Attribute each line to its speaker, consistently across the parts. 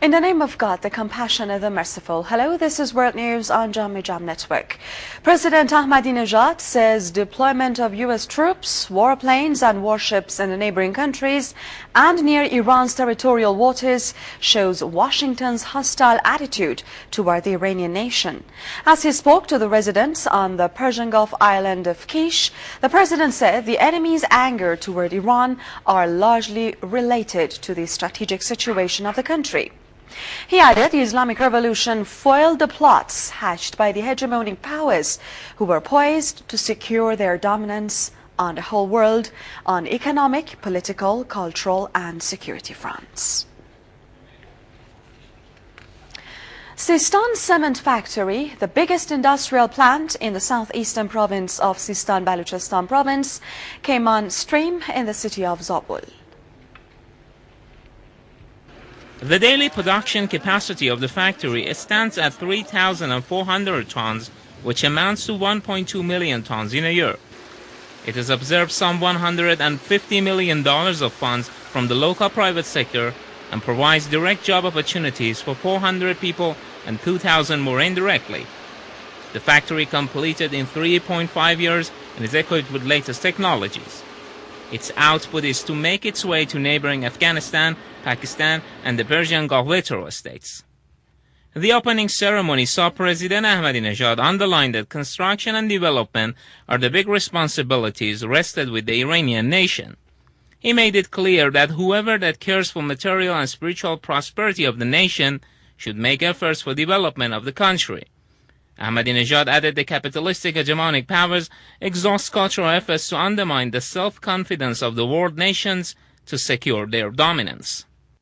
Speaker 1: In the name of God, the compassionate and the merciful. Hello, this is World News on Jam Network. President Ahmadinejad says deployment of U.S. troops, warplanes and warships in the neighboring countries and near Iran's territorial waters shows Washington's hostile attitude toward the Iranian nation. As he spoke to the residents on the Persian Gulf island of Kish, the president said the enemy's anger toward Iran are largely related to the strategic situation of the country. He added the Islamic Revolution foiled the plots hatched by the hegemonic powers who were poised to secure their dominance on the whole world on economic, political, cultural and security fronts. Sistan Cement Factory, the biggest industrial plant in the southeastern province of Sistan Baluchistan province, came on stream in the city of Zabul.
Speaker 2: The daily production capacity of the factory stands at 3,400 tons, which amounts to 1.2 million tons in a year. It has absorbed some $150 million of funds from the local private sector and provides direct job opportunities for 400 people and 2,000 more indirectly. The factory completed in 3.5 years and is equipped with latest technologies. Its output is to make its way to neighboring Afghanistan, Pakistan and the Persian Gulf littoral states. The opening ceremony saw President Ahmadinejad underline that construction and development are the big responsibilities rested with the Iranian nation. He made it clear that whoever that cares for material and spiritual prosperity of the nation should make efforts for development of the country. Ahmadinejad added the capitalistic hegemonic powers exhaust cultural efforts to undermine the self-confidence of the world nations to secure their dominance.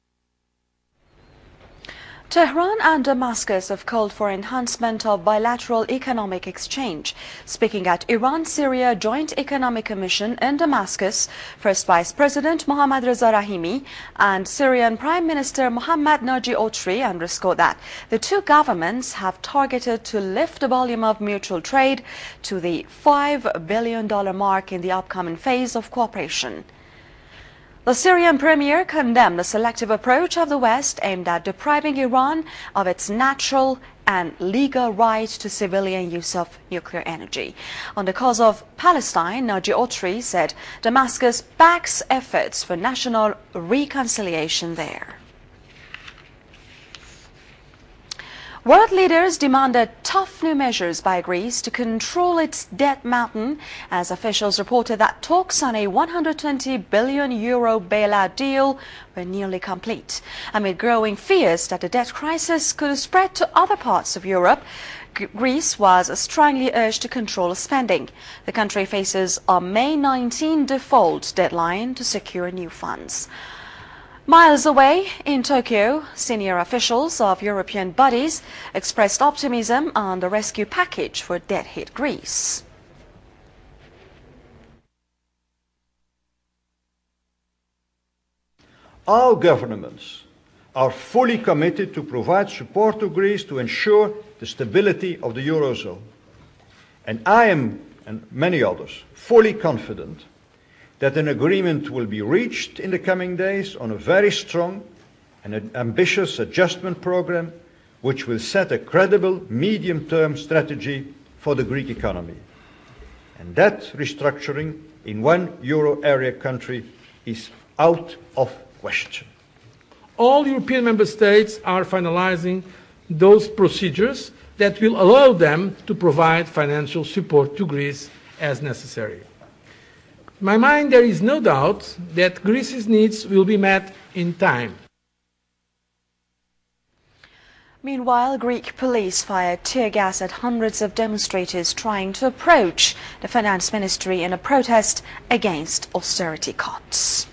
Speaker 1: Tehran and Damascus have called for enhancement of bilateral economic exchange. Speaking at Iran-Syria Joint Economic Commission in Damascus, First Vice President Mohammad Reza Rahimi and Syrian Prime Minister Mohammad Naji Otri underscored that the two governments have targeted to lift the volume of mutual trade to the $5 billion mark in the upcoming phase of cooperation. The Syrian premier condemned the selective approach of the West aimed at depriving Iran of its natural and legal right to civilian use of nuclear energy. On the cause of Palestine, Naji Otri said Damascus backs efforts for national reconciliation there. World leaders demanded tough new measures by Greece to control its debt mountain as officials reported that talks on a €120 billion bailout deal were nearly complete. Amid growing fears that the debt crisis could spread to other parts of Europe, Greece was strongly urged to control spending. The country faces a May 19 default deadline to secure new funds. Miles away in Tokyo, senior officials of European bodies expressed optimism on the rescue package for debt-hit Greece.
Speaker 3: All governments are fully committed to provide support to Greece to ensure the stability of the Eurozone. And I am, and many others, fully confident that an agreement will be reached in the coming days on a very strong and an ambitious adjustment program which will set a credible medium-term strategy for the Greek economy. And that restructuring in one euro area country is out of question.
Speaker 4: All European member states are finalizing those procedures that will allow them to provide financial support to Greece as necessary. In my mind, there is no doubt that Greece's needs will be met in time.
Speaker 1: Meanwhile, Greek police fired tear gas at hundreds of demonstrators trying to approach the finance ministry in a protest against austerity cuts.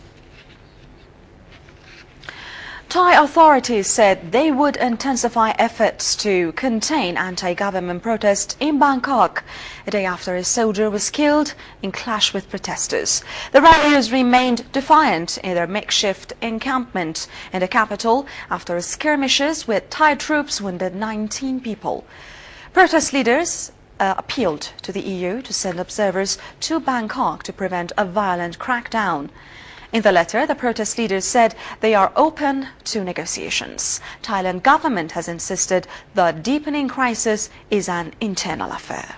Speaker 1: Thai authorities said they would intensify efforts to contain anti-government protests in Bangkok a day after a soldier was killed in clash with protesters. The ralliers remained defiant in their makeshift encampment in the capital after skirmishes with Thai troops wounded 19 people. Protest leaders appealed to the EU to send observers to Bangkok to prevent a violent crackdown. In the letter, the protest leaders said they are open to negotiations. Thailand government has insisted the deepening crisis is an internal affair.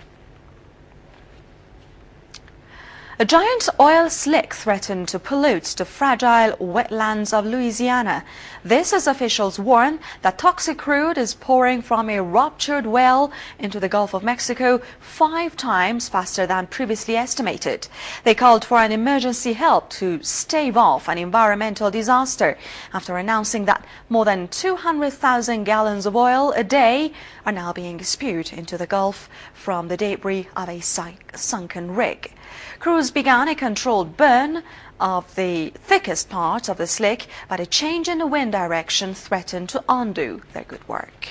Speaker 1: A giant oil slick threatened to pollute the fragile wetlands of Louisiana. This as officials warn that toxic crude is pouring from a ruptured well into the Gulf of Mexico 5 times faster than previously estimated. They called for an emergency help to stave off an environmental disaster after announcing that more than 200,000 gallons of oil a day are now being spewed into the Gulf from the debris of a sunken rig. Crews began a controlled burn of the thickest part of the slick, but a change in the wind direction threatened to undo their good work.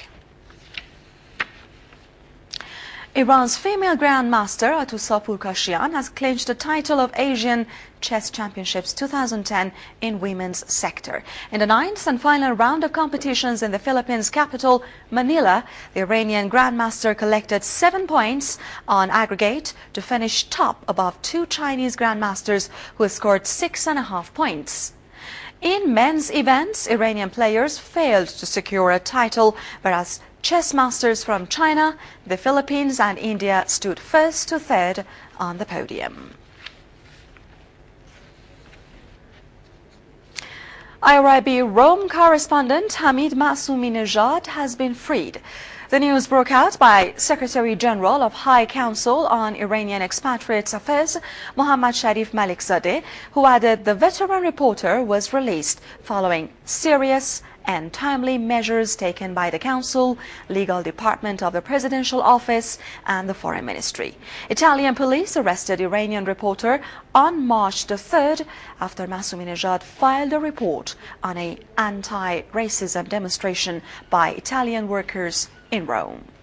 Speaker 1: Iran's female grandmaster Atousa Pourkashian has clinched the title of Asian Chess Championships 2010 in women's sector. In the 9th and final round of competitions in the Philippines' capital, Manila, the Iranian grandmaster collected 7 points on aggregate to finish top above 2 Chinese grandmasters who scored 6.5 points. In men's events, Iranian players failed to secure a title, whereas chess masters from China, the Philippines and India stood first to third on the podium. IRIB Rome correspondent Hamid Massoumi-Nejad has been freed. The news broke out by Secretary General of High Council on Iranian Expatriates Affairs, Mohammad Sharif Malikzadeh, who added the veteran reporter was released following serious and timely measures taken by the Council, Legal Department of the Presidential Office and the Foreign Ministry. Italian police arrested Iranian reporter on March the 3rd after Massoumi-Nejad filed a report on an anti-racism demonstration by Italian workers in Rome.